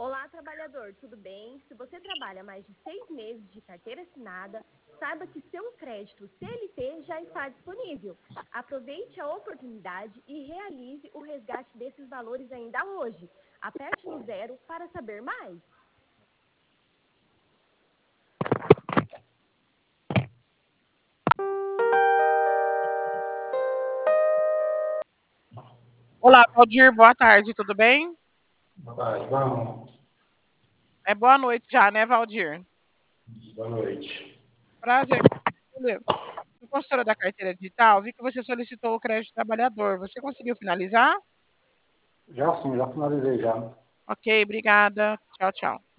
Olá, trabalhador, tudo bem? Se você trabalha mais de 6 meses de carteira assinada, saiba que seu crédito CLT já está disponível. Aproveite a oportunidade e realize o resgate desses valores ainda hoje. Aperte no 0 para saber mais. Olá, Valdir, boa tarde, tudo bem? Boa tarde, vamos. É boa noite já, né, Valdir? Boa noite. Prazer. Olha, sou consultora da carteira digital, vi que você solicitou o crédito trabalhador. Você conseguiu finalizar? Já sim, já finalizei já. Ok, obrigada. Tchau, tchau.